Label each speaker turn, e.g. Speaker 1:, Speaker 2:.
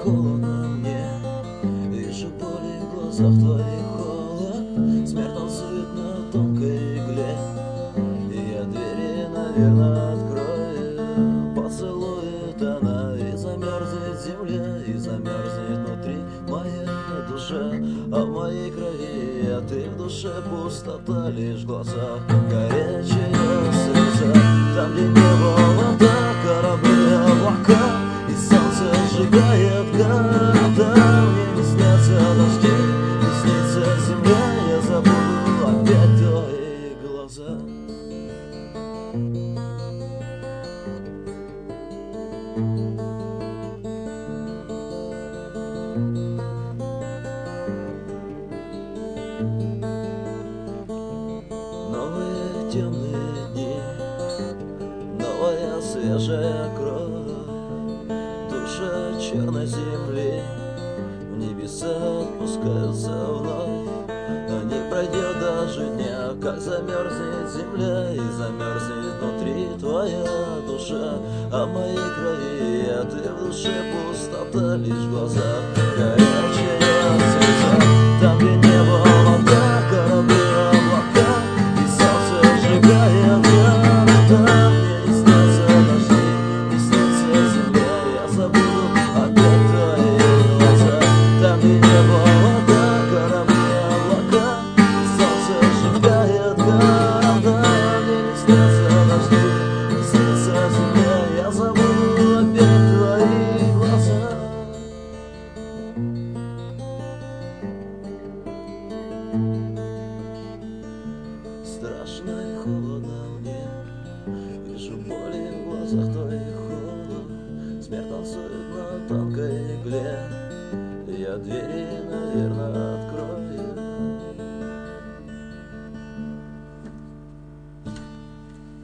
Speaker 1: холодно мне. Вижу боли в глазах твоих, холод. Смерть танцует на тонкой игле. И я двери, наверное, открою. Поцелует она, и замерзнет земля, и замерзнет внутри моя душа. А в моей крови, а ты в душе пустота, лишь в глазах горячая слеза. Там, где небо, вода, корабли, облака, и солнце сжигает города. Мне не снятся дожди, не снится земля, я забуду опять твои глаза. Новые темные дни, новая свежая кровь, душа черной земли в небеса отпускаются вновь. Но не пройдет даже дня, как замерзнет земля, и замерзнет внутри твоя душа. А в моей крови, а ты в душе пустота, лишь в глазах горячая слеза. Там, где небо, вода, корабли, облака, и солнце сжигает города. Мне не снятся дожди, не снится земля, я забуду опять твои глаза. Там, где небо, вода, корабли, облака, и солнце сжигает города. Мне не снятся дожди, не снится земля, я забуду опять твои глаза. Страшно и холодно мне, вижу боли в глазах твоих, холод. Смерть танцует на тонкой игле, я двери, наверное,